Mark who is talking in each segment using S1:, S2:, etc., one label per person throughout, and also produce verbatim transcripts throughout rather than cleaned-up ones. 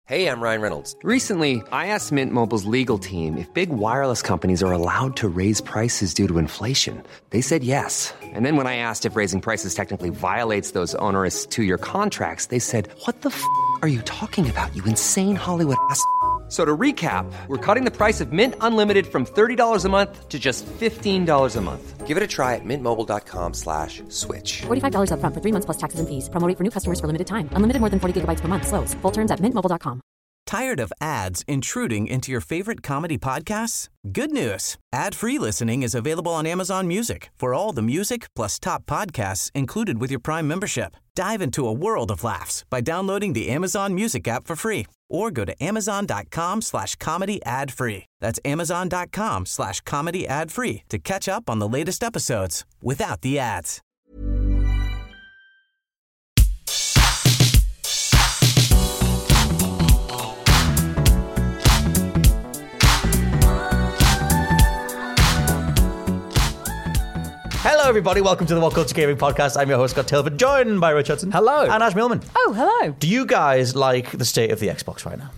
S1: Hey, I'm Ryan Reynolds.
S2: Recently, I asked Mint Mobile's legal team if big wireless companies are allowed to raise prices due to inflation. They said yes. And then when I asked if raising prices technically violates those onerous two-year contracts, they said, what the f*** are you talking about, you insane Hollywood ass f- So to recap, we're cutting the price of Mint Unlimited from thirty dollars a month to just fifteen dollars a month.
S1: Give it a try at mintmobile.com slash switch.
S3: forty-five dollars up front for three months plus taxes and fees. Promo rate for new customers for limited time. Unlimited more than forty gigabytes per month. Slows full terms at mint mobile dot com.
S4: Tired of ads intruding into your favorite comedy podcasts? Good news. Ad-free listening is available on Amazon Music for all the music plus top podcasts included with your Prime membership. Dive into a world of laughs by downloading the Amazon Music app for free or go to amazon.com slash comedy ad free. That's amazon.com slash comedy ad free to catch up on the latest episodes without the ads.
S5: Hello, everybody. Welcome to the What Culture Gaming Podcast. I'm your host, Scott Tilford, joined by Rich Hudson.
S6: Hello.
S5: And Ash Millman.
S7: Oh, hello.
S5: Do you guys like the state of the Xbox right now?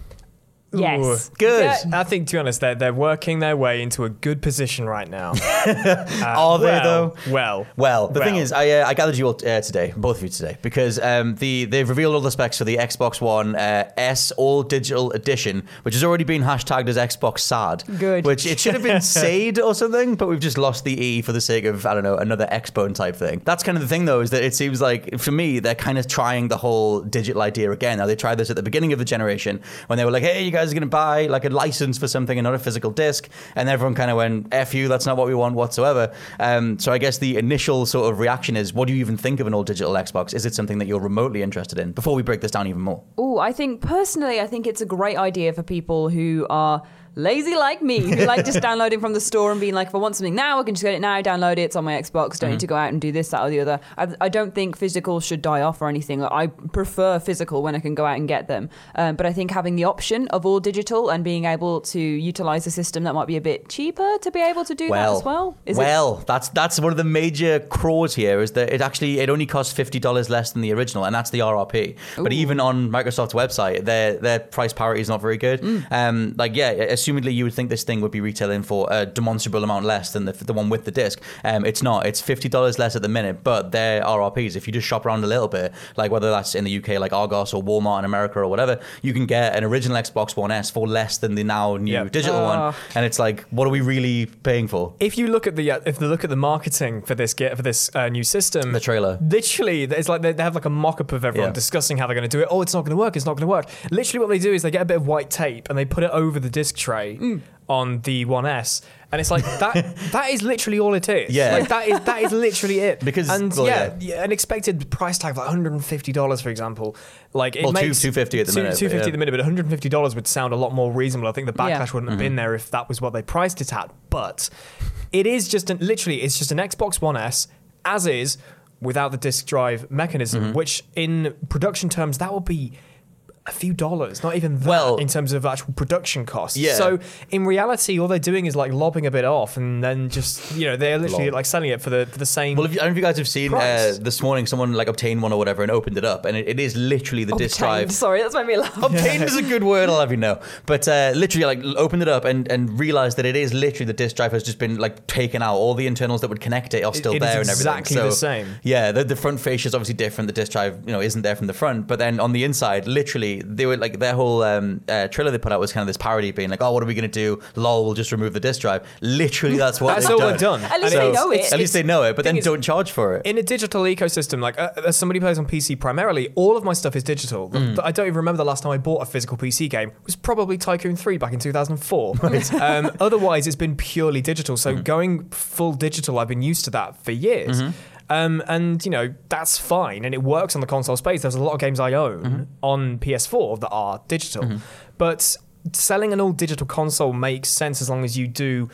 S7: Yes.
S5: Ooh, good.
S6: Yeah, I think, to be honest, they're, they're working their way into a good position right now. uh,
S5: Are they,
S6: well,
S5: though?
S6: Well.
S5: Well, the
S6: well.
S5: thing is, I uh, I gathered you all uh, today, both of you today, because um, the they've revealed all the specs for the Xbox One uh, S All Digital Edition, which has already been hashtagged as Xbox Sad.
S7: Good.
S5: Which it should have been S A D or something, but we've just lost the E for the sake of, I don't know, another Xbone type thing. That's kind of the thing, though, is that it seems like, for me, they're kind of trying the whole digital idea again. Now, they tried this at the beginning of the generation when they were like, hey, you guys are going to buy like a license for something and not a physical disc, and everyone kind of went, F you, that's not what we want whatsoever. Um, so I guess the initial sort of reaction is, what do you even think of an all digital Xbox? Is it something that you're remotely interested in? Before we break this down even more.
S7: Oh, I think personally, I think it's a great idea for people who are lazy like me, who like just downloading from the store and being like, if I want something now, I can just get it now, download it, it's on my Xbox, don't mm-hmm. need to go out and do this, that, or the other. I, I don't think physical should die off or anything. I prefer physical when I can go out and get them. Um, but I think having the option of all digital and being able to utilize a system that might be a bit cheaper to be able to do
S5: well,
S7: that as well. Is
S5: well,
S7: it?
S5: that's that's one of the major craws here, is that it actually, it only costs fifty dollars less than the original, and that's the R R P. Ooh. But even on Microsoft's website, their their price parity is not very good. Mm. Um, like, yeah, assumedly you would think this thing would be retailing for a demonstrable amount less than the, the one with the disc. Um, it's not. It's fifty dollars less at the minute, but they're R R Ps. If you just shop around a little bit, like whether that's in the U K, like Argos or Walmart in America or whatever, you can get an original Xbox One S for less than the now new yep. digital uh, one. And it's like, what are we really paying for?
S6: If you look at the uh, if you look at the marketing for this get for this uh, new system,
S5: the trailer,
S6: literally, it's like they, they have like a mock-up of everyone yeah. discussing how they're going to do it. Oh, it's not going to work. It's not going to work. Literally, what they do is they get a bit of white tape and they put it over the disc tray. Mm. on the One S, and it's like that that is literally all it is.
S5: Yeah.
S6: Like that is that is literally it.
S5: Because
S6: and
S5: well,
S6: yeah,
S5: yeah,
S6: an expected price tag of like one hundred fifty dollars, for example. Like it
S5: well,
S6: makes
S5: two fifty at the
S6: two,
S5: minute.
S6: two fifty
S5: yeah.
S6: at the minute, but one hundred fifty dollars would sound a lot more reasonable. I think the backlash
S7: yeah.
S6: wouldn't have
S5: mm-hmm.
S6: been there if that was what they priced it at. But it is just an, literally it's just an Xbox One S as is without the disc drive mechanism, mm-hmm. which in production terms that would be a few dollars, not even that,
S5: well,
S6: in terms of actual production costs.
S5: Yeah.
S6: So in reality, all they're doing is like lobbing a bit off, and then just you know they're literally
S5: Lob.
S6: like selling it for the for the same.
S5: Well, if you, I don't know if you guys have seen uh, this morning, someone like obtained one or whatever and opened it up, and it, it is literally the
S7: Obtained.
S5: disc drive.
S7: Sorry, that's made me laugh.
S5: Obtained is a good word, I'll have you know. But uh, literally, like, opened it up and, and realized that it is literally the disc drive has just been like taken out. All the internals that would connect it are still
S6: it, it
S5: there
S6: is
S5: and everything.
S6: Exactly
S5: so,
S6: the same.
S5: Yeah, the, the front fascia is obviously different. The disc drive, you know, isn't there from the front. But then on the inside, literally, they were like their whole um, uh, trailer they put out was kind of this parody, being like, "Oh, what are we going to do? Lol, we'll just remove the disc drive." Literally, that's what
S6: that's
S5: they've
S6: all
S5: done.
S6: they've done.
S7: At least
S5: so,
S7: they know it.
S5: At least they know it, but then
S6: is,
S5: don't charge for it.
S6: In a digital ecosystem, like uh, as somebody who plays on P C primarily, all of my stuff is digital. Mm. I don't even remember the last time I bought a physical P C game. It was probably Tycoon three back in two thousand four. Right. um, otherwise, it's been purely digital. So mm. going full digital, I've been used to that for years. Mm-hmm. Um, and, you know, that's fine. And it works on the console space. There's a lot of games I own mm-hmm. on P S four that are digital. Mm-hmm. But selling an all digital console makes sense as long as you do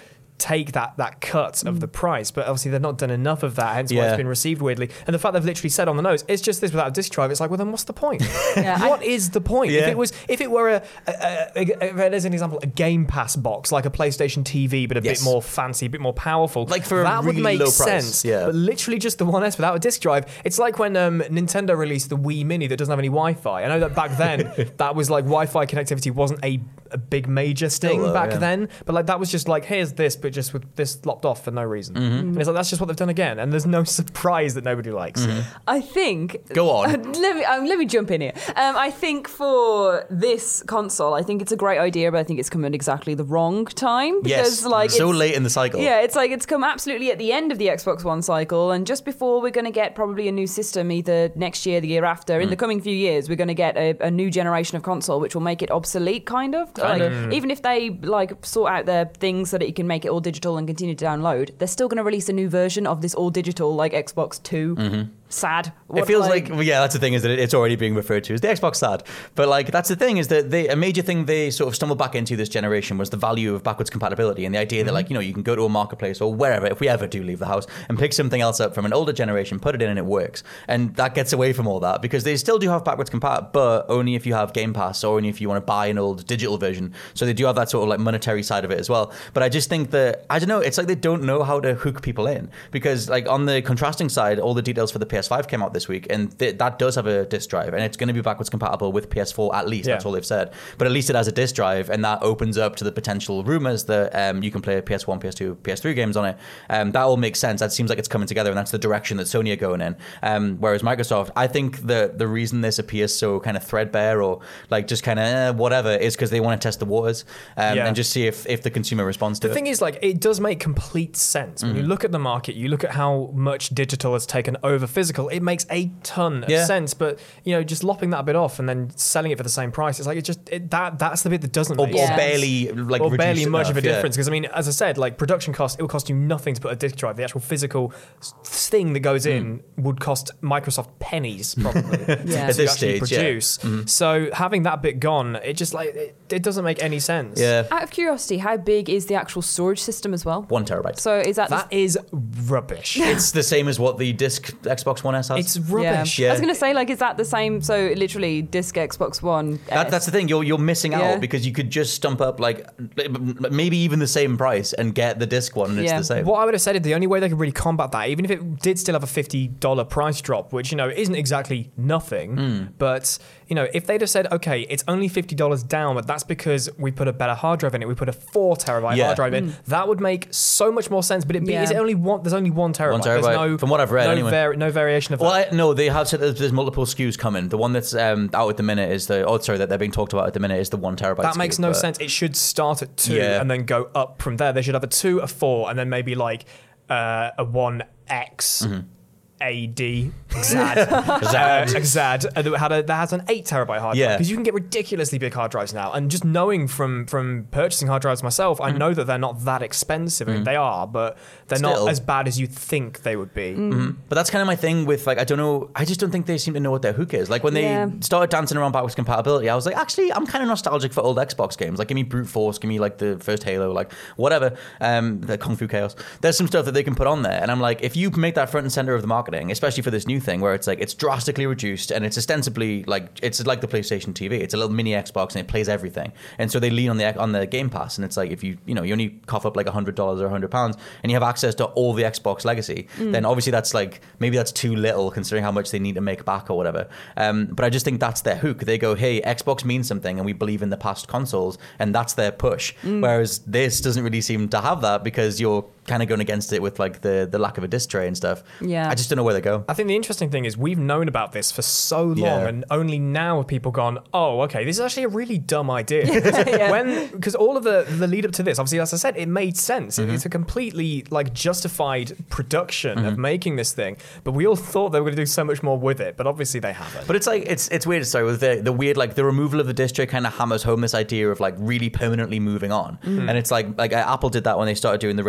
S6: take that that cut of the price, but obviously they've not done enough of that, hence why
S5: Yeah.
S6: it's been received weirdly. And the fact they've literally said on the nose, it's just this without a disc drive, it's like, well then what's the point?
S7: Yeah,
S6: What
S7: I-
S6: is the point?
S5: Yeah.
S6: If it was, if it were a, a, a, a as an example, a Game Pass box, like a PlayStation T V, but a
S5: Yes.
S6: bit more fancy, a bit more powerful,
S5: Like for a
S6: that would
S5: really
S6: make
S5: low price,
S6: sense.
S5: yeah.
S6: But literally just the one S without a disc drive. It's like when um, Nintendo released the Wii Mini that doesn't have any Wi-Fi. I know that back then that was like Wi-Fi connectivity wasn't a, a big major sting
S5: Still, though,
S6: back
S5: yeah.
S6: then, but like that was just like, here's this, but just with this lopped off for no reason.
S5: Mm-hmm.
S6: And it's like that's just what they've done again, and there's no surprise that nobody likes it.
S7: I think.
S5: Go on.
S7: let me um, let me jump in here. Um, I think for this console, I think it's a great idea, but I think it's come at exactly the wrong time because
S5: Yes,
S7: like
S5: so
S7: it's-
S5: late in the cycle.
S7: Yeah, it's like it's come absolutely at the end of the Xbox One cycle, and just before we're going to get probably a new system either next year, the year after. In
S5: Mm.
S7: the coming few years, we're going to get a, a new generation of console, which will make it obsolete, kind of.
S5: Kind
S7: like,
S5: of.
S7: Even if they like sort out their things so that you can make it all digital and continue to download, they're still going to release a new version of this all digital like Xbox Two. Sad.
S5: It
S7: What,
S5: feels like, well, yeah, that's the thing, is that it's already being referred to as the Xbox sad. But like, that's the thing, is that they, a major thing they sort of stumbled back into this generation was the value of backwards compatibility and the idea that like, you know, you can go to a marketplace or wherever, if we ever do leave the house, and pick something else up from an older generation, put it in and it works. And that gets away from all that because they still do have backwards compat, but only if you have Game Pass or only if you want to buy an old digital version. So they do have that sort of like monetary side of it as well. But I just think that, I don't know, it's like they don't know how to hook people in because like on the contrasting side, all the details for the P S five came out this week. And th- that does have a disc drive, and it's going to be backwards compatible with P S four at least.
S6: Yeah.
S5: That's all they've said. But at least it has a disc drive, and that opens up to the potential rumors that um, you can play P S one, P S two, P S three games on it. Um, that all makes sense. That seems like it's coming together, and that's the direction that Sony are going in. Um, whereas Microsoft, I think the the reason this appears so kind of threadbare or like just kind of eh, whatever is because they want to test the waters um,
S6: Yeah.
S5: and just see if if the consumer responds to
S6: The
S5: it.
S6: thing is, like, it does make complete sense. When you look at the market, you look at how much digital has taken over physical, it makes a ton of
S5: Yeah.
S6: sense. But, you know, just lopping that bit off and then selling it for the same price, it's like, it just, it, that that's the bit that doesn't
S5: or,
S6: make
S5: or
S7: Yeah.
S6: sense.
S5: barely like
S6: or
S5: reduce
S6: barely
S5: it
S6: much of a
S5: enough, yeah.
S6: difference. Because, I mean, as I said, like, production cost, it will cost you nothing to put a disc drive. The actual physical s- thing that goes in would cost Microsoft pennies, probably,
S7: Yeah.
S6: to
S7: At
S5: this
S6: actually
S5: stage, yeah.
S6: produce. So having that bit gone, it just, like, it, it doesn't make any sense.
S5: Yeah,
S7: Out of curiosity, how big is the actual storage system as well?
S5: one terabyte.
S7: So is that,
S6: That is rubbish.
S5: It's the same as what the disc Xbox One S has.
S6: It's
S7: yeah.
S6: rubbish.
S5: Yeah.
S7: I was going to say, like, is that the same? So literally, disc Xbox One.
S5: That,
S7: S.
S5: that's the thing. You're you're missing out
S7: Yeah.
S5: because you could just stump up like maybe even the same price and get the disc one, and it's
S7: Yeah.
S5: the same.
S6: What I would have said is the only way they could really combat that, even if it did still have a fifty dollars price drop, which, you know, isn't exactly nothing,
S5: Hmm.
S6: but, you know, if they'd have said, okay, it's only fifty dollars down, but that's because we put a better hard drive in it, we put a four terabyte
S5: Yeah.
S6: hard drive in, that would make so much more sense. But it be,
S7: Yeah.
S6: is it only one, there's only one terabyte.
S5: One
S6: There's
S5: terabyte,
S6: no,
S5: from what I've read
S6: no,
S5: anyway.
S6: vari- no variation of
S5: Well,
S6: that.
S5: I, no, they have said that there's multiple S K Us coming. The one that's um, out at the minute is the. Oh, sorry, that they're being talked about at the minute is the one terabyte.
S6: That
S5: S K U,
S6: makes no
S5: but-
S6: sense. It should start at two
S5: Yeah.
S6: and then go up from there. They should have a two, a four, and then maybe like uh, a one X.
S5: Mm-hmm.
S6: A D Xad, uh, Xad uh, that had a that has an eight terabyte hard
S5: Yeah.
S6: drive because you can get ridiculously big hard drives now. And just knowing from from purchasing hard drives myself, I know that they're not that expensive. I mean, they are, but they're
S5: Still.
S6: not as bad as you think they would be.
S5: But that's kind of my thing with like I don't know. I just don't think they seem to know what their hook is. Like when they
S7: Yeah.
S5: started dancing around backwards compatibility, I was like, actually, I'm kind of nostalgic for old Xbox games. Like give me Brute Force, give me like the first Halo, like whatever. Um, the Kung Fu Chaos. There's some stuff that they can put on there, and I'm like, if you make that front and center of the marketing, especially for this new thing where it's like it's drastically reduced and it's ostensibly like it's like the PlayStation T V. It's a little mini Xbox and it plays everything. And so they lean on the on the Game Pass, and it's like if you you know you only cough up like a hundred dollars or a hundred pounds, and you have access to all the Xbox legacy, then obviously that's like maybe that's too little considering how much they need to make back or whatever. Um, but I just think that's their hook. They go, hey, Xbox means something, and we believe in the past consoles, and that's their push. Whereas this doesn't really seem to have that because you're kind of going against it with like the the lack of a disc tray and stuff.
S7: Yeah.
S5: I just don't know where they go.
S6: I think the interesting thing is we've known about this for so long,
S5: Yeah.
S6: and only now have people gone, oh, okay, this is actually a really dumb idea. When because all of the the lead up to this, obviously, as I said, it made sense.
S5: Mm-hmm.
S6: It's a completely like justified production of making this thing, but we all thought they were going to do so much more with it, but obviously they haven't.
S5: But it's like it's it's weird. Sorry, with the the weird like the removal of the disc tray kind of hammers home this idea of like really permanently moving on. And it's like like uh, Apple did that when they started doing the range of MacBooks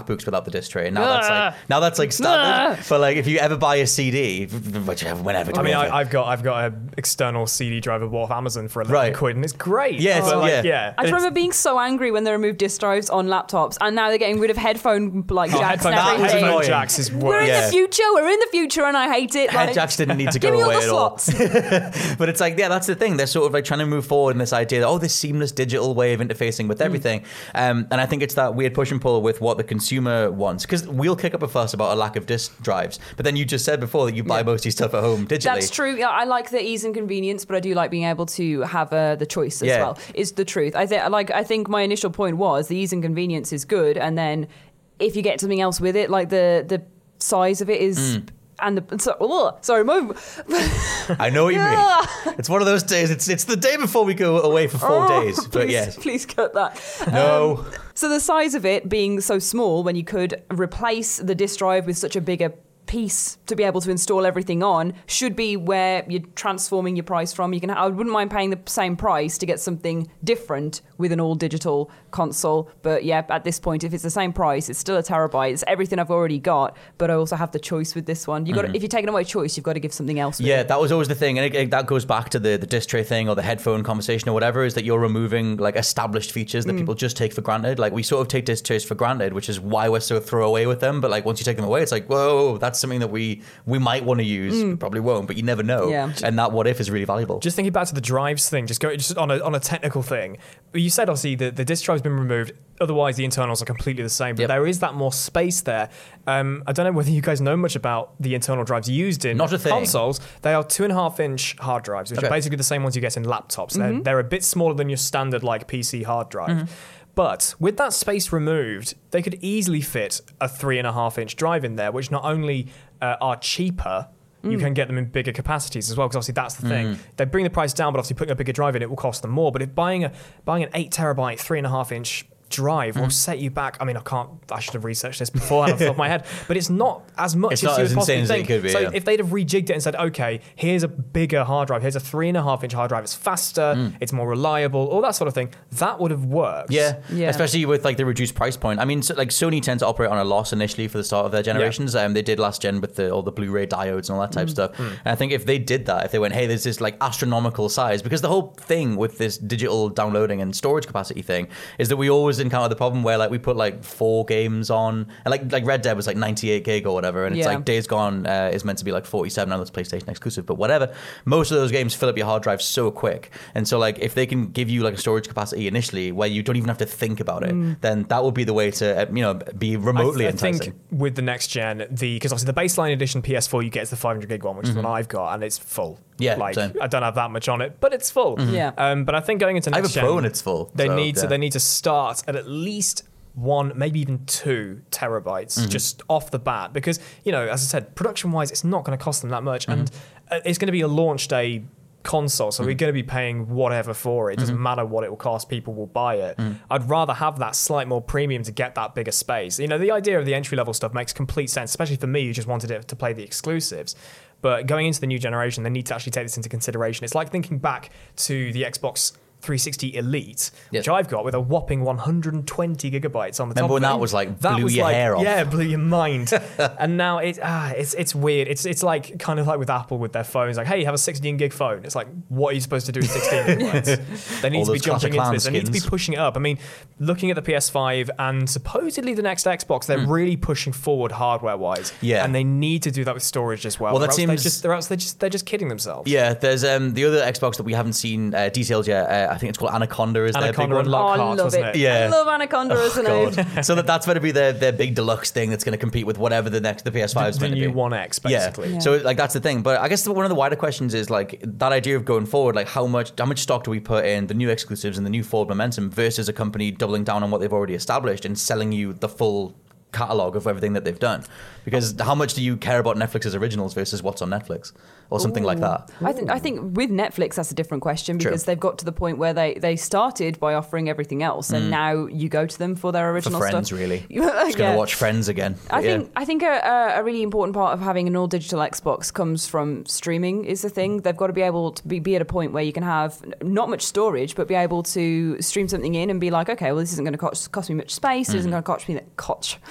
S5: MacBooks without the disc tray, and now that's like now that's like standard. But like if you ever buy a C D, whichever, whenever.
S6: I mean, I, I've got I've got an external C D drive I bought off Amazon for eleven
S5: Right.
S6: quid, and it's great.
S5: Yeah,
S6: But, like,
S5: yeah.
S6: yeah.
S7: I
S6: it's-
S7: remember being so angry when they removed disc drives on laptops, and now they're getting rid of headphone like
S6: Oh,
S7: jacks
S6: headphone,
S7: and
S5: that was
S7: everything.
S6: headphone
S5: annoying.
S6: jacks is
S7: We're
S6: worse.
S7: in
S5: Yeah.
S7: the future. We're in the future, and I hate it.
S5: Head
S7: Like,
S5: jacks didn't need to
S7: give
S5: go
S7: me all
S5: away
S7: the
S5: at all.
S7: slots.
S5: But it's like, yeah, that's the thing. They're sort of like trying to move forward in this idea that, oh, this seamless digital way of interfacing with everything. Um, and I think it's that weird push and pull with what the consumer wants. Because we'll kick up a fuss about a lack of disk drives. But then you just said before that you buy most of your stuff at home digitally.
S7: That's true. Yeah, I like the ease and convenience, but I do like being able to have uh, the choice as
S5: Yeah.
S7: well. Is the truth. I think like I think my initial point was the ease and convenience is good, and then if you get something else with it, like the the size of it is. And the so, oh, sorry, my,
S5: I know what you
S7: Yeah.
S5: mean. It's one of those days. It's it's the day before we go away for four
S7: Oh,
S5: days. But
S7: please,
S5: yes.
S7: please cut that.
S5: No.
S7: Um, so the size of it being so small, when you could replace the disk drive with such a bigger piece to be able to install everything on, should be where you're transforming your price from. You can. I wouldn't mind paying the same price to get something different with an all digital console. But yeah, at this point, if it's the same price, it's still a terabyte. It's everything I've already got, but I also have the choice with this one. You got. If you're taking away choice, you've got to give something else. With
S5: Yeah,
S7: it.
S5: that was always the thing, and it, it, that goes back to the the disc tray thing or the headphone conversation or whatever. Is that you're removing like established features that people just take for granted. Like we sort of take disc trays for granted, which is why we're so throwaway with them. But like once you take them away, it's like whoa, that's something that we we might want to use. We probably won't, but you never know.
S7: Yeah.
S5: And that what if is really valuable.
S6: Just thinking back to the drives thing, just go just on a on a technical thing. You said obviously the, the disk drive's been removed. Otherwise, the internals are completely the same. But
S5: Yep.
S6: there is that more space there. Um, I don't know whether you guys know much about the internal drives used in
S5: Not a thing.
S6: consoles. They are two and a half inch hard drives, which
S5: Okay.
S6: are basically the same ones you get in laptops. They're, they're a bit smaller than your standard like P C hard drive. But with that space removed, they could easily fit a three and a half inch drive in there, which not only uh, are cheaper. You can get them in bigger capacities as well, because obviously that's the thing. They bring the price down, but obviously putting a bigger drive in it will cost them more. But if buying a buying an eight terabyte, three and a half inch drive will set you back. I mean, I can't. I should have researched this beforehand off the top of my head, but it's not as much
S5: It's
S6: as
S5: not
S6: you
S5: as
S6: would possibly
S5: insane as it
S6: think.
S5: could be,
S6: so
S5: yeah.
S6: if they'd have rejigged it and said, okay, here's a bigger hard drive, here's a three and a half inch hard drive, it's faster, it's more reliable, all that sort of thing, that would have worked.
S5: Yeah.
S7: Yeah.
S5: Especially with like the reduced price point. I mean, so, like Sony tends to operate on a loss initially for the start of their generations. Um, they did last gen with the, all the Blu-ray diodes and all that type of stuff. And I think if they did that, if they went, hey, there's this like astronomical size, because the whole thing with this digital downloading and storage capacity thing is that we always encounter the problem where like we put like four games on, and like like Red Dead was like ninety-eight gig or whatever, and it's
S7: Yeah.
S5: like Days Gone uh, is meant to be like forty-seven. I know it's PlayStation exclusive, but whatever. Most of those games fill up your hard drive so quick, and so like if they can give you like a storage capacity initially where you don't even have to think about it, then that would be the way to uh, you know be remotely
S6: I, I
S5: enticing.
S6: think with the next gen, the because obviously the baseline edition P S four you get is the five hundred gig one, which is the one I've got, and it's full.
S5: Yeah,
S6: like
S5: same.
S6: I don't have that much on it, but it's full.
S7: Yeah.
S6: Um, but I think going into
S5: I have
S6: next
S5: a Pro
S6: gen,
S5: and it's full,
S6: They
S5: so,
S6: need to
S5: yeah.
S6: they need to start at at least one, maybe even two terabytes
S5: Mm-hmm.
S6: just off the bat, because you know, as I said, production wise, it's not going to cost them that much,
S5: Mm-hmm.
S6: and uh, it's going to be a launch day console, so we're going to be paying whatever for it. It doesn't matter what it will cost, people will buy it. I'd rather have that slight more premium to get that bigger space. You know, the idea of the entry level stuff makes complete sense, especially for me who just wanted it to play the exclusives. But going into the new generation, they need to actually take this into consideration. It's like thinking back to the Xbox three sixty Elite,
S5: Yes.
S6: which I've got with a whopping one hundred twenty gigabytes on the
S5: Remember
S6: top
S5: when
S6: of it.
S5: that was, like, blew your
S6: like,
S5: hair off?
S6: Yeah, blew your mind. And now it, ah, it's it's weird. It's it's like kind of like with Apple with their phones. Like, hey, you have a sixteen gig phone. It's like, what are you supposed to do with sixteen gigabytes? They need
S5: All
S6: to be
S5: those Clash of
S6: jumping into
S5: Clans
S6: this. They need to be
S5: skins.
S6: pushing it up. I mean, looking at the P S five and supposedly the next Xbox, they're really pushing forward hardware wise.
S5: Yeah.
S6: and they need to do that with storage as well.
S5: Well, that
S6: or else they
S5: seems-
S6: just, or else they just they're just kidding themselves.
S5: Yeah, there's um the other Xbox that we haven't seen uh, detailed yet. Uh, I think it's called Anaconda. Is their big
S6: Anaconda
S5: one?
S6: and
S7: Oh, I
S6: Lockhart,
S7: love
S6: wasn't
S7: it.
S6: it?
S5: Yeah.
S7: I love Anaconda as a name.
S5: God. So that that's going to be their, their big deluxe thing that's going to compete with whatever the next the P S five is
S6: The
S5: going to
S6: new
S5: be.
S6: One X, basically.
S5: Yeah.
S7: Yeah.
S5: So like that's the thing. But I guess one of the wider questions is like that idea of going forward, like how much how much stock do we put in the new exclusives and the new forward momentum versus a company doubling down on what they've already established and selling you the full catalog of everything that they've done? Because how much do you care about Netflix's originals versus what's on Netflix or something like that?
S7: I think I think with Netflix that's a different question
S5: True.
S7: because they've got to the point where they, they started by offering everything else and now you go to them for their
S5: For
S7: original
S5: Friends,
S7: stuff.
S5: really.
S7: Yeah.
S5: Just going to watch Friends again.
S7: I
S5: But yeah.
S7: think I think a, a really important part of having an all digital Xbox comes from streaming is the thing. They've got to be able to be, be at a point where you can have not much storage, but be able to stream something in and be like, okay, well this isn't going to cost, cost me much space. It isn't going to cost me that cost,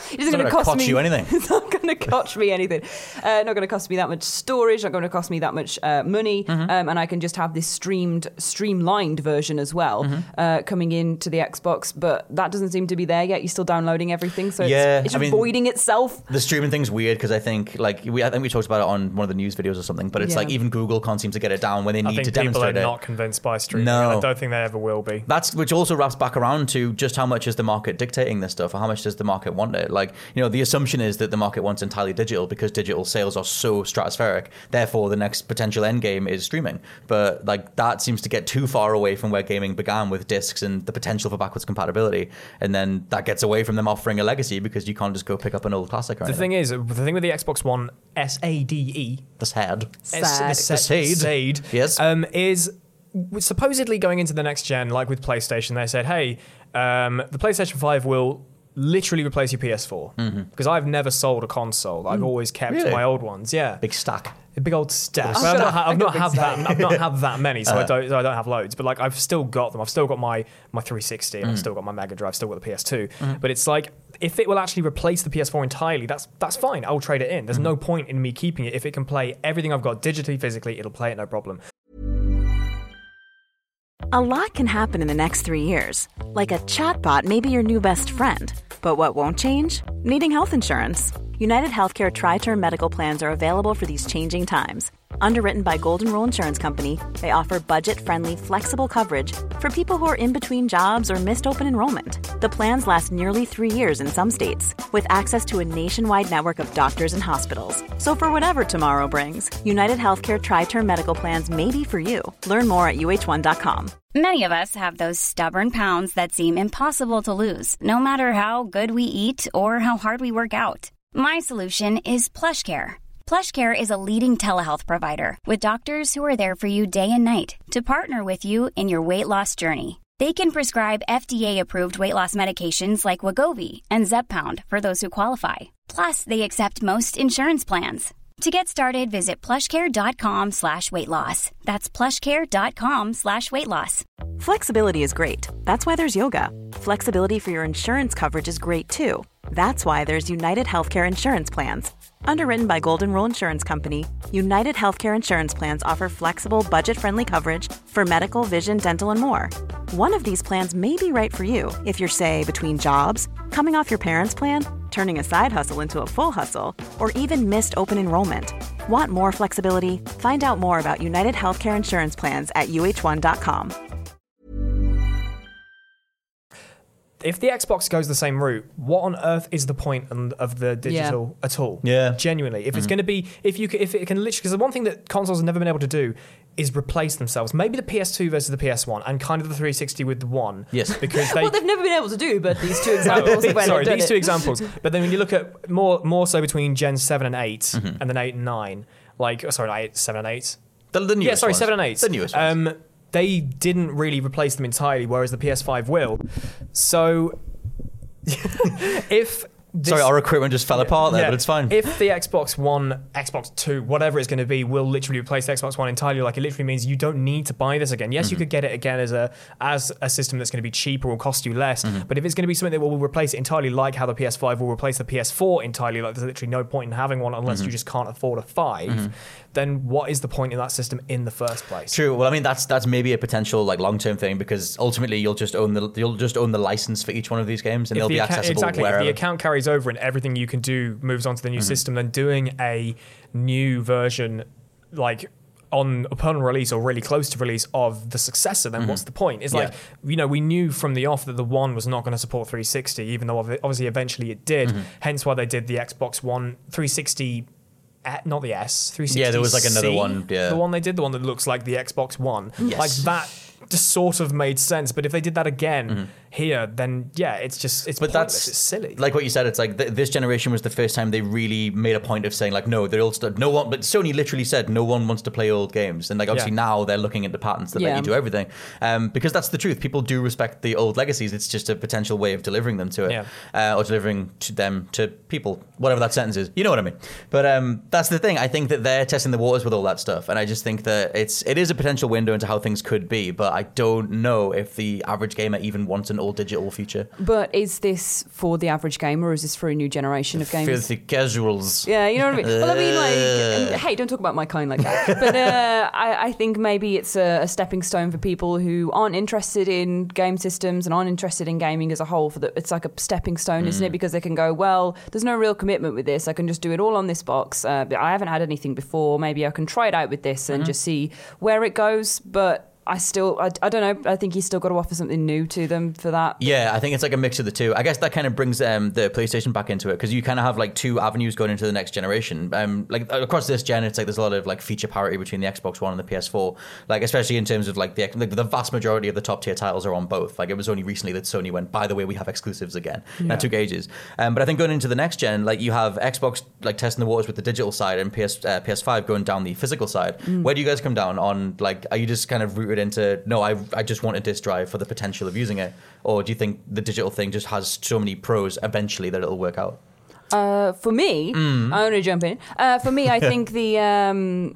S7: It isn't going to cost
S5: cost
S7: me
S5: you anything.
S7: It's not going to cost me anything. Uh, not going to cost me that much storage. Not going to cost me that much uh, money.
S5: Mm-hmm.
S7: Um, and I can just have this streamed, streamlined version as well
S5: Mm-hmm.
S7: uh, coming into the Xbox. But that doesn't seem to be there yet. You're still downloading everything, so
S5: Yeah,
S7: it's, it's
S5: I mean,
S7: avoiding itself.
S5: The streaming thing's weird because I think like we I think we talked about it on one of the news videos or something. But it's
S7: Yeah.
S5: like even Google can't seem to get it down when they
S6: I
S5: need
S6: think
S5: to
S6: people
S5: demonstrate
S6: are
S5: it.
S6: not convinced by streaming.
S5: No.
S6: And I don't think they ever will be.
S5: That's which also wraps back around to just how much is the market dictating this stuff, or how much does the market want it? Like, you know, the assumption is that the market wants entirely digital because digital sales are so stratospheric. Therefore, the next potential end game is streaming. But like that seems to get too far away from where gaming began with discs and the potential for backwards compatibility, and then that gets away from them offering a legacy because you can't just go pick up an old classic. Or
S6: The
S5: anything.
S6: thing is, the thing with the Xbox One S A D E,
S5: the sad,
S7: Sad.
S6: S-
S5: The Sade.
S6: Sade,
S5: Yes.
S6: um, is supposedly going into the next gen, like with PlayStation. They said, hey, um, the PlayStation five will literally replace your P S four. Because I've never sold a console. I've always kept
S5: Really?
S6: my old ones. Yeah.
S5: big stack.
S6: A big old stack.
S7: I've
S6: Well, I've
S7: got
S6: not,
S7: a-
S6: ha- I've
S7: I've got
S6: not
S7: a big
S6: have
S7: stack.
S6: that. I've not have that many, so I don't. So I don't have loads. But like, I've still got them. I've still got my my three sixty, and I've still got my Mega Drive. Still got the P S two. But it's like, if it will actually replace the P S four entirely, that's that's fine. I'll trade it in. There's no point in me keeping it if it can play everything I've got digitally, physically. It'll play it, no problem.
S8: A lot can happen in the next three years. Like a chatbot may be your new best friend. But what won't change? Needing health insurance. United Healthcare Tri-Term Medical Plans are available for these changing times. Underwritten by Golden Rule Insurance Company, they offer budget-friendly, flexible coverage for people who are in between jobs or missed open enrollment. The plans last nearly three years in some states, with access to a nationwide network of doctors and hospitals. So for whatever tomorrow brings, United Healthcare Tri-Term Medical Plans may be for you. Learn more at U H one dot com.
S9: Many of us have those stubborn pounds that seem impossible to lose, no matter how good we eat or how hard we work out. My solution is PlushCare. PlushCare is a leading telehealth provider with doctors who are there for you day and night to partner with you in your weight loss journey. They can prescribe F D A-approved weight loss medications like Wegovy and Zepbound for those who qualify. Plus, they accept most insurance plans. To get started, visit plushcare.com slash weight loss. That's plushcare.com slash weight loss.
S8: Flexibility is great. That's why there's yoga. Flexibility for your insurance coverage is great too. That's why there's United Healthcare Insurance Plans. Underwritten by Golden Rule Insurance Company, United Healthcare Insurance Plans offer flexible, budget-friendly coverage for medical, vision, dental, and more. One of these plans may be right for you if you're, say, between jobs, coming off your parents' plan, turning a side hustle into a full hustle, or even missed open enrollment. Want more flexibility? Find out more about United Healthcare Insurance Plans at U H one dot com.
S6: If the Xbox goes the same route, what on earth is the point of the digital
S7: Yeah.
S6: at all?
S5: Yeah.
S6: Genuinely, if it's going to be, if you, c- if it can literally, because the one thing that consoles have never been able to do is replace themselves. Maybe the P S two versus the P S one, and kind of the three sixty with the one.
S5: Yes.
S6: because they.
S7: Well, they've never been able to do, but these two examples of when
S6: Sorry,
S7: they've done
S6: these
S7: it.
S6: two examples. But then when you look at more, more so between Gen seven and eight,
S5: Mm-hmm.
S6: and then eight and nine, like oh, sorry, not eight, seven and eight.
S5: The, the newest
S6: Yeah, sorry,
S5: ones.
S6: seven and eight.
S5: The newest ones.
S6: Um, they didn't really replace them entirely, whereas the P S five will. So, if this,
S5: Sorry, our equipment just fell apart there,
S6: yeah,
S5: but it's fine.
S6: If the Xbox One, Xbox Two, whatever it's going to be, will literally replace the Xbox One entirely, like it literally means you don't need to buy this again. Yes,
S5: Mm-hmm.
S6: you could get it again as a as a system that's going to be cheaper, will cost you less.
S5: Mm-hmm.
S6: But if it's going to be something that will replace it entirely, like how the P S five will replace the P S four entirely, like there's literally no point in having one unless
S5: Mm-hmm.
S6: you just can't afford a five. Then what is the point in that system in the first place?
S5: True. Well, I mean, that's that's maybe a potential like long term thing because ultimately you'll just own the you'll just own the license for each one of these games and
S6: If
S5: they'll
S6: the
S5: be
S6: account-
S5: accessible
S6: exactly,
S5: wherever.
S6: if the account carries over and everything you can do moves on to the new system, then doing a new version like on upon release or really close to release of the successor, then what's the point? It's
S5: Yeah.
S6: like, you know, we knew from the off that the one was not going to support three sixty, even though obvi- obviously eventually it did. Hence why they did the Xbox One three sixty. Uh, not the S, three sixty.
S5: Yeah, there was, like, another one, yeah.
S6: The one they did, the one that looks like the Xbox One.
S5: Yes.
S6: Like that just sort of made sense. But if they did that again here, then yeah, it's just, it's
S5: But
S6: pointless.
S5: that's
S6: It's silly.
S5: Like what you said, it's like th- this generation was the first time they really made a point of saying like, no, they're all st- no one. But Sony literally said no one wants to play old games, and like obviously
S6: Yeah.
S5: now they're looking at the patents that let
S7: Yeah.
S5: you do everything, um, because that's the truth. People do respect the old legacies. It's just a potential way of delivering them to it,
S6: Yeah.
S5: uh, or delivering to them to people, whatever that sentence is. You know what I mean? But um, that's the thing. I think that they're testing the waters with all that stuff, and I just think that it's it is a potential window into how things could be. But I don't know if the average gamer even wants an all digital future.
S7: But is this for the average gamer, or is this for a new generation of gamers?
S5: Filthy casuals.
S7: Yeah, you know what I mean? Well, I mean, like, and, hey, don't talk about my kind like that. But uh, I, I think maybe it's a, a stepping stone for people who aren't interested in game systems and aren't interested in gaming as a whole. For the, it's like a stepping stone, mm. isn't it? Because they can go, well, there's no real commitment with this. I can just do it all on this box. Uh, I haven't had anything before. Maybe I can try it out with this and mm-hmm. just see where it goes. But I still, I, I don't know, I think he's still got to offer something new to them for that.
S5: Yeah, I think it's like a mix of the two. I guess that kind of brings um, the PlayStation back into it, because you kind of have like two avenues going into the next generation. Um, like across this gen, it's like there's a lot of like feature parity between the Xbox One and the P S four, like especially in terms of like the, like the vast majority of the top tier titles are on both. Like it was only recently that Sony went, by the way, we have exclusives again. Yeah. That took ages. Um, but I think going into the next gen, like you have Xbox like testing the waters with the digital side and P S, uh, P S five going down the physical side. Mm. Where do you guys come down on, like, are you just kind of rooted into, no, I I just want a disc drive for the potential of using it? Or do you think the digital thing just has so many pros eventually that it'll work out?
S7: Uh, for me, mm. I'm going to jump in. Uh, for me, I think the um,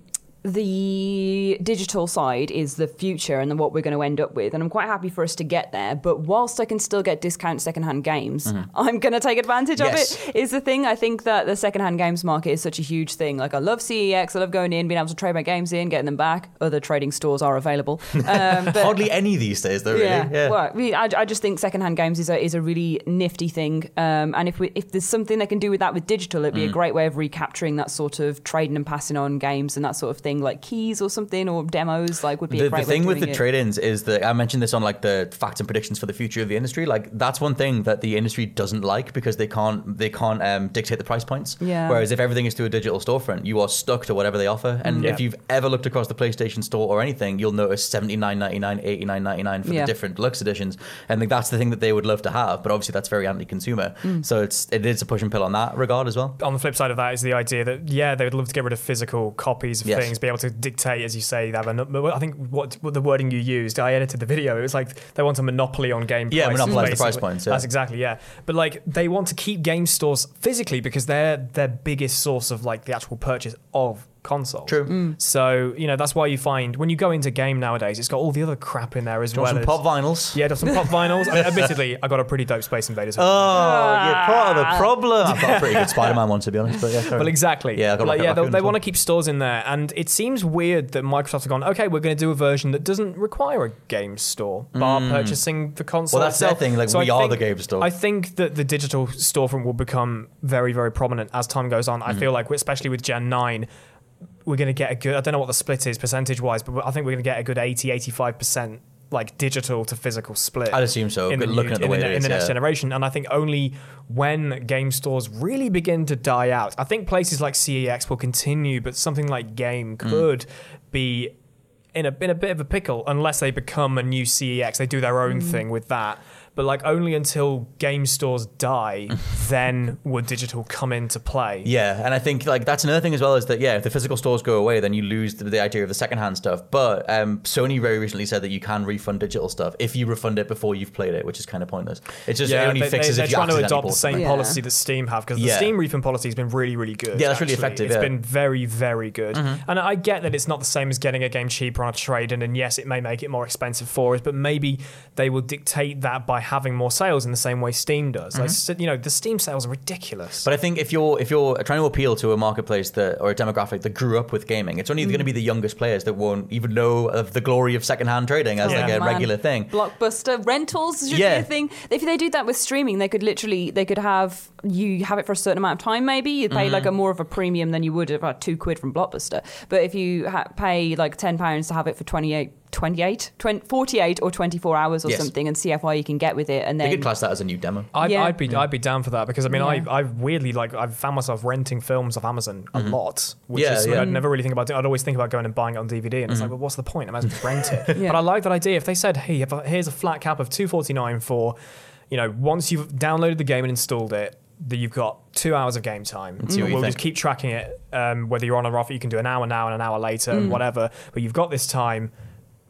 S7: the digital side is the future and then what we're going to end up with. And I'm quite happy for us to get there. But whilst I can still get discount secondhand games, mm. I'm going to take advantage yes. of it, is the thing. I think that the secondhand games market is such a huge thing. Like, I love C E X. I love going in, being able to trade my games in, getting them back. Other trading stores are available. Um, but
S5: hardly any these days, though, really.
S7: Yeah.
S5: yeah.
S7: Well, I, I just think secondhand games is a, is a really nifty thing. Um, and if we, if there's something they can do with that with digital, it'd be mm. a great way of recapturing that sort of trading and passing on games and that sort of thing, like keys or something, or demos, like would be
S5: the,
S7: a great
S5: the thing
S7: way
S5: with the
S7: it.
S5: trade-ins is that I mentioned this on like the facts and predictions for the future of the industry. Like that's one thing that the industry doesn't like, because they can't they can't um, dictate the price points.
S7: Yeah.
S5: Whereas if everything is through a digital storefront, you are stuck to whatever they offer. And
S7: yeah.
S5: if you've ever looked across the PlayStation Store or anything, you'll notice seventy-nine ninety-nine, eighty-nine ninety-nine for
S7: yeah.
S5: the different deluxe editions. And like, that's the thing that they would love to have, but obviously that's very anti-consumer. Mm. So it's it is a push and pull on that regard as well.
S6: On the flip side of that is the idea that yeah, they would love to get rid of physical copies of
S5: yes.
S6: things, be able to dictate, as you say, they have a I think what, what the wording you used, I edited the video. It was like they want a monopoly on game
S5: yeah,
S6: prices. Yeah,
S5: monopolize the price points. Yeah.
S6: That's exactly, yeah. But like they want to keep game stores physically because they're their biggest source of like the actual purchase of consoles.
S5: True. Mm.
S6: So, you know, that's why you find when you go into game nowadays, it's got all the other crap in there as
S5: got
S6: well.
S5: Some
S6: as,
S5: pop vinyls.
S6: Yeah, got some pop vinyls. I mean, admittedly, I got a pretty dope Space Invaders.
S5: Oh, ah. you're part of the problem. I've got a pretty good Spider-Man one, to be honest. But yeah,
S6: well, exactly.
S5: Yeah, I got
S6: like, yeah, they, they
S5: well.
S6: want to keep stores in there, and it seems weird that Microsoft have gone, okay, we're going to do a version that doesn't require a game store, bar mm. purchasing the console.
S5: Well, that's
S6: itself.
S5: their thing. Like,
S6: so
S5: we
S6: I
S5: are
S6: think,
S5: the game store.
S6: I think that the digital storefront will become very, very prominent as time goes on. Mm. I feel like, especially with Gen nine, we're going to get a good, I don't know what the split is percentage-wise, but I think we're going to get a good eighty, eighty-five percent like digital to physical split.
S5: I'd assume so,
S6: in the,
S5: looking
S6: new,
S5: at the
S6: in
S5: way
S6: the,
S5: it is,
S6: in the next
S5: yeah.
S6: generation. And I think only when game stores really begin to die out, I think places like C E X will continue, but something like Game could mm. be in a, in a bit of a pickle unless they become a new C E X. They do their own mm. thing with that. But like only until game stores die, then would digital come into play.
S5: Yeah, and I think like that's another thing as well, is that yeah, if the physical stores go away, then you lose the, the idea of the secondhand stuff. But um, Sony very recently said that you can refund digital stuff if you refund it before you've played it, which is kind of pointless. It's just
S6: yeah,
S5: it only
S6: they,
S5: fixes
S6: they,
S5: if you
S6: they're trying to adopt
S5: bought
S6: the same
S5: something.
S6: policy
S7: yeah.
S6: that Steam have, because
S5: yeah.
S6: the Steam refund policy has been really, really good.
S5: Yeah, that's
S6: actually.
S5: really effective.
S6: It's
S5: yeah.
S6: been very, very good.
S5: Mm-hmm.
S6: And I get that it's not the same as getting a game cheaper on a trade-in, and yes, it may make it more expensive for us, but maybe they will dictate that by having more sales in the same way Steam does. Mm-hmm. Like, you know, the Steam sales are ridiculous.
S5: But I think if you're if you're trying to appeal to a marketplace that or a demographic that grew up with gaming, it's only mm. going to be the youngest players that won't even know of the glory of secondhand trading as
S6: yeah.
S5: like a
S7: Man.
S5: regular thing.
S7: Blockbuster rentals should
S5: yeah.
S7: be a thing. If they did that with streaming, they could literally they could have you have it for a certain amount of time. Maybe you'd pay mm-hmm. like a more of a premium than you would about two quid from Blockbuster. But if you ha- pay like ten pounds to have it for twenty-eight. twenty-eight, twenty, forty-eight or twenty-four hours or
S5: yes.
S7: something, and see how far you can get with it. And then
S5: they could class that as a new demo.
S6: I'd,
S7: yeah.
S6: I'd be
S5: yeah.
S6: I'd be down for that, because I mean
S7: yeah.
S6: I I've weirdly like I've found myself renting films off Amazon a
S5: mm-hmm.
S6: lot, which
S5: yeah,
S6: is
S5: yeah.
S6: I'd never really think about doing. I'd always think about going and buying it on D V D, and it's mm-hmm. like, well, what's the point? I might as well rent it.
S7: yeah.
S6: But I like that idea. If they said, hey, if I, here's a flat cap of two forty-nine for, you know, once you've downloaded the game and installed it, that you've got two hours of game time.
S5: Mm.
S6: We'll
S5: think.
S6: just keep tracking it, um, whether you're on or off. You can do an hour now and an hour later,
S7: mm.
S6: and whatever. But you've got this time.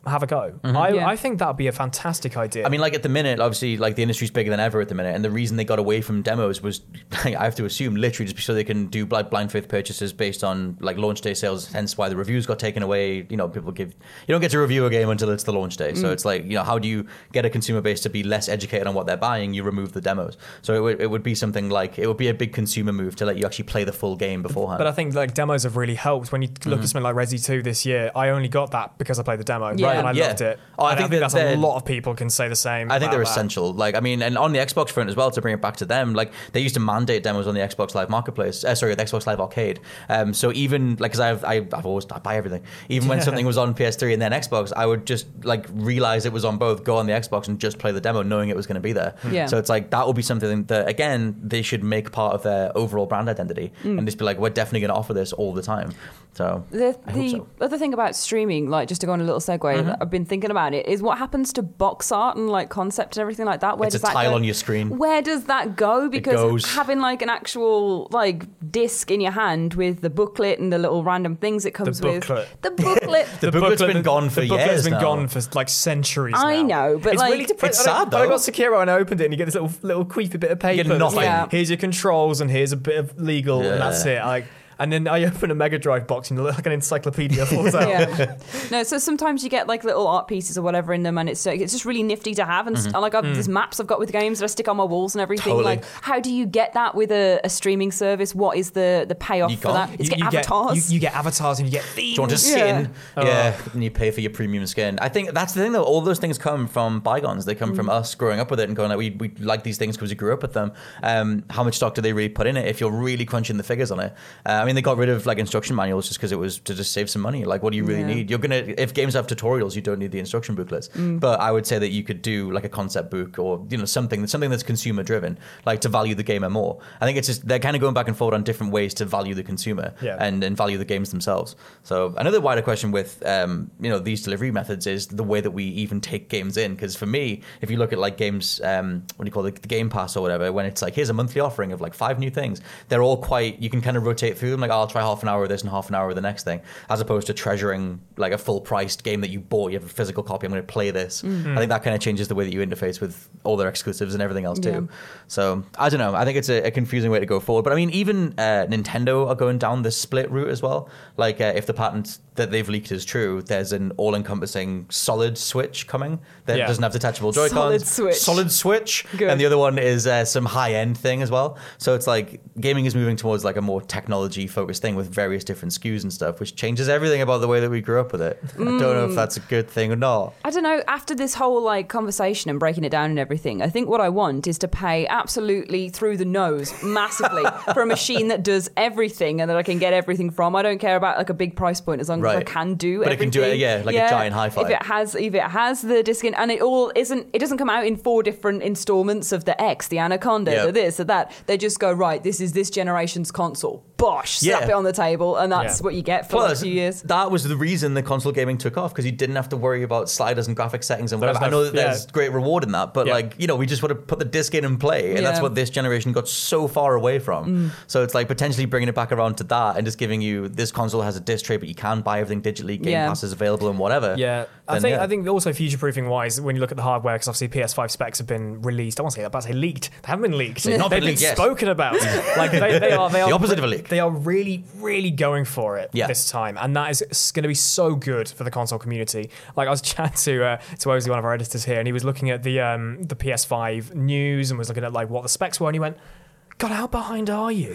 S6: have a go.
S5: Mm-hmm.
S6: I,
S7: Yeah.
S6: I think that would be a fantastic idea.
S5: I mean, like at the minute, obviously, like the industry's bigger than ever at the minute, and the reason they got away from demos was, like, I have to assume, literally just so they can do blind, blind faith purchases based on like launch day sales. Hence, why the reviews got taken away. You know, people give you don't get to review a game until it's the launch day. So
S7: Mm.
S5: it's like, you know, how do you get a consumer base to be less educated on what they're buying? You remove the demos. So it would it would be something like it would be a big consumer move to let you actually play the full game beforehand.
S6: But I think like demos have really helped. When you look
S5: Mm-hmm.
S6: at something like Resi two this year, I only got that because I played the demo,
S7: Yeah.
S6: and I
S5: Yeah.
S6: loved it.
S5: Oh, I
S6: And
S5: think that
S6: that's
S5: they're-
S6: a lot of people can say the same.
S5: I think they're
S6: about that.
S5: essential. Like, I mean, and on the Xbox front as well, to bring it back to them, like they used to mandate demos on the Xbox Live Marketplace. Uh, sorry, the Xbox Live Arcade. Um, so even like, because I've I, I've always I buy everything. Even when something was on P S three and then Xbox, I would just like realize it was on both, go on the Xbox and just play the demo, knowing it was going to be there.
S7: Yeah.
S5: So it's like that will be something that again they should make part of their overall brand identity
S7: Mm.
S5: and just be like, we're definitely going to offer this all the time. So
S7: The,
S5: I hope
S7: the
S5: so.
S7: other thing about streaming, like just to go on a little segue,
S5: Mm-hmm.
S7: that I've been thinking about it, is what happens to box art and like concept and everything like that. Where
S5: It's
S7: does
S5: a
S7: that
S5: tile
S7: go?
S5: on your screen.
S7: Where does that go? Because
S5: goes.
S7: having like an actual like disc in your hand with the booklet and the little random things it comes with,
S6: booklet.
S7: the booklet.
S5: The booklet's been gone for
S6: the booklet's
S5: years
S6: been
S5: now.
S6: gone for like centuries.
S7: I
S6: now.
S7: know, but,
S6: it's
S7: like,
S6: really depressing.
S5: it's sad,
S6: When I
S5: though.
S6: got Sekiro and I opened it, and you get this little little creepy bit of paper.
S5: get
S6: that's
S5: nothing.
S6: like,
S7: Yeah.
S6: here's your controls, and here's a bit of legal,
S5: Yeah.
S6: and that's it. Like, and then I open a Mega Drive box, and you look like an encyclopedia falls out.
S7: Yeah. No, so sometimes you get like little art pieces or whatever in them, and it's it's just really nifty to have. And
S5: Mm-hmm.
S7: st- like I've, there's maps I've got with games that I stick on my walls and everything.
S5: Totally.
S7: Like, how do you get that with a, a streaming service? What is the the payoff
S5: You
S7: for
S5: can't.
S7: that? It's
S6: You,
S7: get
S6: you
S7: avatars.
S6: Get, you, you get avatars, and you get themes.
S5: Do you want a
S7: Yeah.
S5: skin?
S6: Oh.
S5: Yeah, and you pay for your premium skin. I think that's the thing, though. All those things come from bygones. They come from us growing up with it and going, like, we, we like these things because we grew up with them. Um, how much stock do they really put in it if you're really crunching the figures on it? Uh, I mean, they got rid of like instruction manuals just because it was to just save some money. Like, what do you really
S7: Yeah.
S5: need? You're gonna if games have tutorials, you don't need the instruction booklets. But I would say that you could do like a concept book or you know something something that's consumer driven, like to value the gamer more. I think it's just they're kind of going back and forth on different ways to value the consumer
S6: Yeah.
S5: and, and value the games themselves. So another wider question with um, you know these delivery methods is the way that we even take games in. Because for me, if you look at like games, um, what do you call it, the Game Pass or whatever, when it's like here's a monthly offering of like five new things, they're all quite you can kind of rotate through them. Like oh, I'll try half an hour of this and half an hour of the next thing, as opposed to treasuring like a full priced game that you bought. You have a physical copy. I'm going to play this. I think that kind of changes the way that you interface with all their exclusives and everything else too.
S7: Yeah.
S5: So I don't know. I think it's a, a confusing way to go forward. But I mean, even uh, Nintendo are going down this split route as well. Like uh, if the patent that they've leaked is true, there's an all-encompassing solid Switch coming that
S6: Yeah.
S5: doesn't have detachable Joy-Cons.
S7: Solid Switch.
S5: Solid Switch.
S7: Good.
S5: And the other one is uh, some high-end thing as well. So it's like gaming is moving towards like a more technology-focused thing with various different S K Us and stuff, which changes everything about the way that we grew up with it. I don't know if that's a good thing or not.
S7: I don't know. After this whole like conversation and breaking it down and everything, I think what I want is to pay absolutely through the nose massively for a machine that does everything and that I can get everything from. I don't care about like a big price point as long as I
S5: Right.
S7: can do
S5: But it
S7: everything.
S5: can do it, yeah, like a giant hi-fi.
S7: If it has, if it has the disc in, and it all isn't, it doesn't come out in four different installments of the X, the Anaconda,
S5: Yeah.
S7: the this, the that. They just go right. This is this generation's console. Bosh, slap
S5: Yeah.
S7: it on the table, and that's
S6: Yeah.
S7: what you get for like a
S5: Plus,
S7: few years.
S5: that was the reason the console gaming took off because you didn't have to worry about sliders and graphic settings and
S6: There's
S5: whatever. I
S6: no-
S5: know that there's
S6: yeah.
S5: great reward in that, but
S6: Yeah.
S5: like you know, we just want to put the disc in and play, and that's
S7: Yeah.
S5: what this generation got so far away from.
S6: Mm.
S5: So it's like potentially bringing it back around to that and just giving you this console has a disc tray, but you can buy everything digitally. Game
S7: Yeah.
S5: Pass is available and whatever.
S6: Yeah, I
S5: Then,
S6: think
S5: yeah.
S6: I think also future proofing wise, when you look at the hardware, because obviously P S five specs have been released. I want to say that, but I say leaked. They haven't been leaked.
S5: They've not
S6: They've
S5: been leaked, yes.
S6: spoken about. Like they, they are they are
S5: The opposite of a leak.
S6: They are really really going for it
S5: Yeah.
S6: this time, and that is going to be so good for the console community. Like I was chatting to uh, to Ozzy, one of our editors here, and he was looking at the um, the P S five news and was looking at like what the specs were, and he went, God, how behind are you?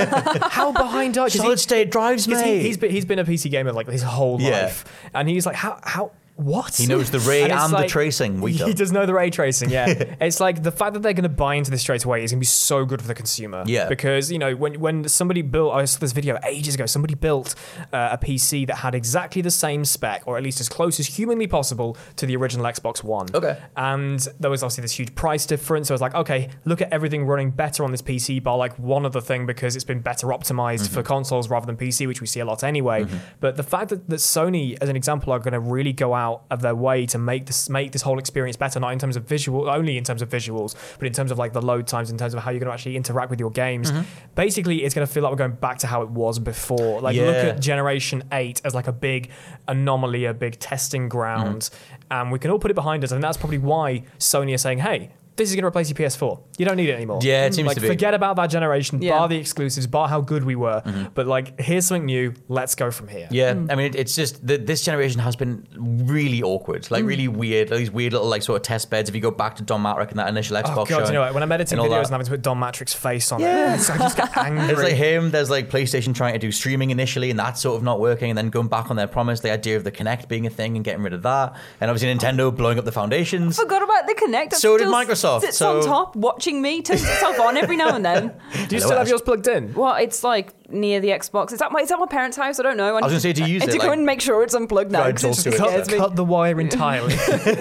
S6: How behind are you? 'Cause
S5: Solid state drives,
S6: 'cause he,
S5: mate.
S6: he's been he's been a P C gamer like his whole
S5: Yeah.
S6: life, and he's like, how how what?
S5: He knows the ray
S6: And it's
S5: and the
S6: like-
S5: tracing. We
S6: He
S5: don't.
S6: does know the ray tracing, yeah. It's like the fact that they're going to buy into this straight away is going to be so good for the consumer.
S5: Yeah.
S6: Because, you know, when when somebody built, I saw this video ages ago, somebody built uh, a P C that had exactly the same spec, or at least as close as humanly possible to the original Xbox One.
S5: Okay.
S6: And there was obviously this huge price difference. So I was like, okay, look at everything running better on this P C bar, like one other thing, because it's been better optimized
S5: Mm-hmm.
S6: for consoles rather than P C, which we see a lot anyway. But the fact that, that Sony, as an example, are going to really go out out of their way to make this make this whole experience better, not in terms of visual, only in terms of visuals, but in terms of like the load times, in terms of how you're going to actually interact with your games. Mm-hmm. Basically, it's going to feel like we're going back to how it was before. Like,
S5: yeah.
S6: look at Generation eight as like a big anomaly, a big testing ground, mm-hmm. and we can all put it behind us. And that's probably why Sony are saying, hey, this is going to replace your P S four. You don't need it anymore.
S5: Yeah, it seems
S6: like,
S5: to be.
S6: Forget about that generation,
S7: Yeah.
S6: bar the exclusives, bar how good we were.
S5: Mm-hmm.
S6: But like, here's something new. Let's go from here.
S5: Yeah, I mean, it, it's just that this generation has been really awkward, like really weird. Like these weird little like sort of test beds. If you go back to Don Matrick and that initial Xbox
S6: Oh, God,
S5: show,
S6: you know what? When I'm editing
S5: and all
S6: videos
S5: that.
S6: and having to put Don Matrick's face on
S5: Yeah.
S6: it, it's- I just get angry.
S5: There's like him, there's like PlayStation trying to do streaming initially and that's sort of not working, and then going back on their promise, the idea of the Kinect being a thing and getting rid of that, and obviously Nintendo blowing up the foundations.
S7: Forgot about the Kinect. That
S5: So did
S7: still
S5: Microsoft,
S7: Sits
S5: so-
S7: on top, watching me, turns itself on every now and then.
S6: Do you still have yours plugged in?
S7: Well, it's like near the Xbox. It's at my, it's at my parents' house. I don't know. I,
S5: I was gonna say, do you use
S7: I need
S5: it,
S7: to go
S5: like-
S7: and make sure it's unplugged now.
S5: Right,
S7: 'cause it
S5: it's
S7: just
S5: all
S7: scares
S5: good.
S7: me.
S6: Cut the wire entirely.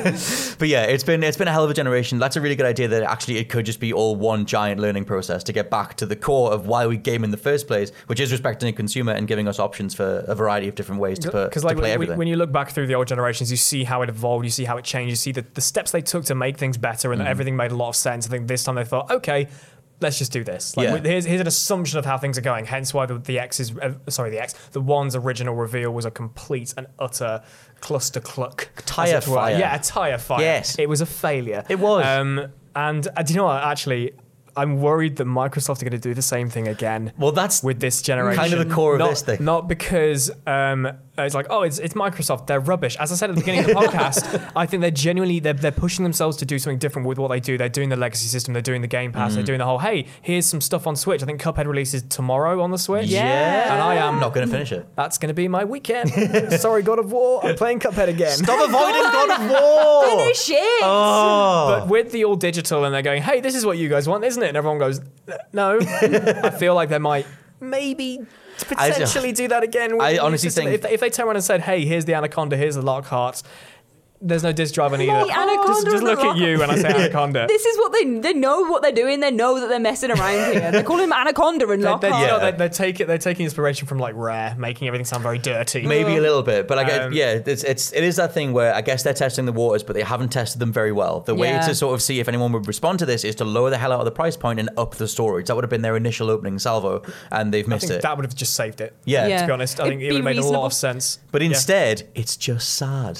S5: But yeah, it's been it's been a hell of a generation. That's a really good idea that actually it could just be all one giant learning process to get back to the core of why we game in the first place, which is respecting the consumer and giving us options for a variety of different ways to, put,
S6: Because
S5: to
S6: like
S5: play
S6: when,
S5: everything.
S6: when you look back through the old generations, you see how it evolved, you see how it changed, you see the, the steps they took to make things better, and
S5: Mm-hmm.
S6: everything made a lot of sense. I think this time they thought, okay, let's just do this. Like,
S5: Yeah.
S6: with- here's, here's an assumption of how things are going. Hence why the, the X's, uh, sorry, the X, the One's original reveal was a complete and utter cluster cluck.
S5: Tire
S6: as it were.
S5: fire.
S6: Yeah, a tire fire.
S5: Yes.
S6: It was a failure.
S5: It was.
S6: Um, and uh, do you know what? Actually, I'm worried that Microsoft are going to do the same thing again.
S5: Well, that's
S6: with this generation.
S5: kind of the core of
S6: not,
S5: this thing.
S6: Not because um, it's like, oh, it's it's Microsoft. They're rubbish. As I said at the beginning of the podcast, I think they're genuinely they're, they're pushing themselves to do something different with what they do. They're doing the legacy system. They're doing the Game Pass.
S5: Mm.
S6: They're doing the whole, hey, here's some stuff on Switch. I think Cuphead releases tomorrow on the Switch.
S5: Yeah.
S6: And I am
S5: I'm not going to finish it.
S6: That's going to be my weekend. Sorry, God of War. I'm playing Cuphead again.
S5: Stop avoiding God of War!
S7: Finish it.
S5: Oh.
S6: But with the all digital, and they're going, hey, this is what you guys want, isn't it? And everyone goes, no. I feel like they might maybe potentially do that again. With
S5: I
S6: the new
S5: honestly
S6: system.
S5: think-
S6: if they, if they turn around and said, hey, here's the Anaconda, here's the Lockhart, there's no disc drive on either.
S7: Hey, Anaconda
S6: just just
S7: and
S6: look
S7: the
S6: at you when I say Anaconda.
S7: This is what they they know what they're doing. They know that they're messing around here. They call him Anaconda and
S6: They,
S7: Lockhart.
S6: they, you know,
S5: Yeah.
S6: they, they take it. They're taking inspiration from like Rare, making everything sound very dirty.
S5: Maybe a little bit, but I guess,
S6: Um,
S5: yeah, it's, it's it is that thing where I guess they're testing the waters, but they haven't tested them very well. The way
S7: Yeah.
S5: to sort of see if anyone would respond to this is to lower the hell out of the price point and up the storage. That would have been their initial opening salvo, and they've
S6: I
S5: missed
S6: think
S5: it.
S6: that would have just saved it.
S5: Yeah.
S7: Yeah.
S6: To be honest, I
S7: It'd
S6: think it
S7: be
S6: would have made a lot
S7: reasonable.
S6: of sense.
S5: But
S6: Yeah.
S5: instead, it's just sad.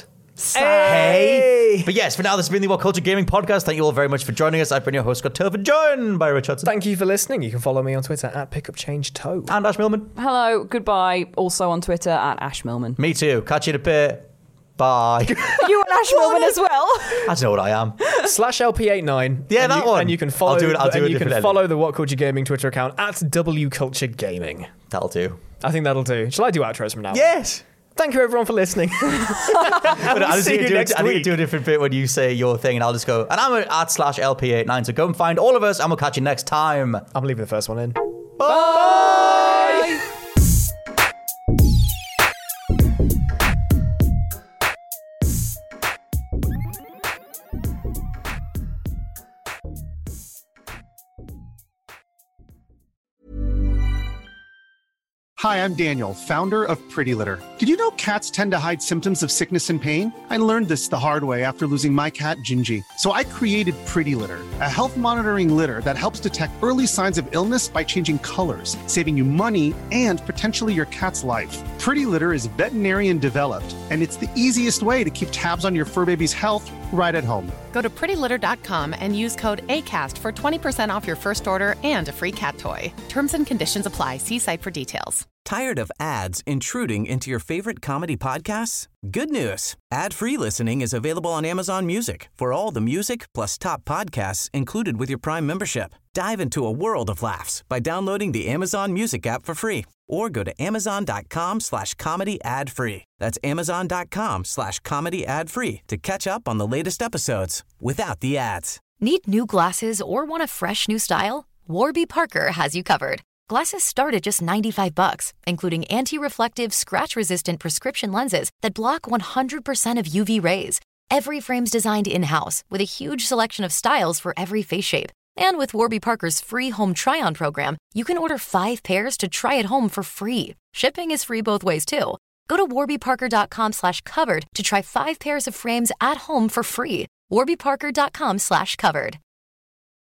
S6: Hey!
S5: But yes, for now, this has been the What Culture Gaming Podcast. Thank you all very much for joining us. I've been your host, Scott Tilford, joined by Rich Hudson
S6: Thank you for listening. You can follow me on Twitter at PickUpChangeToe.
S5: and Ash Millman.
S7: Hello, goodbye. Also on Twitter at Ash Millman.
S5: Me too. Catch you in a bit. Bye.
S7: You and Ash Millman as well.
S5: I don't know what I am.
S6: Slash L P eighty-nine.
S5: Yeah,
S6: and
S5: that
S6: you,
S5: one.
S6: And you can follow.
S5: I'll do it- I'll do
S6: and
S5: a
S6: you can
S5: different
S6: follow
S5: edit.
S6: the What Culture Gaming Twitter account at W Culture Gaming.
S5: That'll do.
S6: I think that'll do. Shall I do outros from now? on?
S5: Yes.
S6: Thank you everyone for listening.
S5: But I
S6: see
S5: think
S6: you
S5: do,
S6: next
S5: I think you
S6: week.
S5: do a different bit when you say your thing, and I'll just go, and I'm at slash L P eighty-nine. So go and find all of us, and we'll catch you next time.
S6: I'm leaving the first one in.
S5: Bye.
S10: Hi, I'm Daniel, founder of Pretty Litter. Did you know cats tend to hide symptoms of sickness and pain? I learned this the hard way after losing my cat, Gingy. So I created Pretty Litter, a health monitoring litter that helps detect early signs of illness by changing colors, saving you money and potentially your cat's life. Pretty Litter is veterinarian developed, and it's the easiest way to keep tabs on your fur baby's health right at home.
S11: Go to pretty litter dot com and use code ACAST for twenty percent off your first order and a free cat toy. Terms and conditions apply. See site for details.
S4: Tired of ads intruding into your favorite comedy podcasts? Good news. Ad-free listening is available on Amazon Music for all the music plus top podcasts included with your Prime membership. Dive into a world of laughs by downloading the Amazon Music app for free or go to amazon.com slash comedy ad free. That's amazon.com slash comedy ad free to catch up on the latest episodes without the ads.
S3: Need new glasses or want a fresh new style? Warby Parker has you covered. Glasses start at just ninety-five bucks, including anti-reflective, scratch-resistant prescription lenses that block one hundred percent of U V rays. Every frame's designed in-house with a huge selection of styles for every face shape. And with Warby Parker's free home try-on program, you can order five pairs to try at home for free. Shipping is free both ways, too. Go to warbyparker.com slash covered to try five pairs of frames at home for free. warbyparker.com slash covered.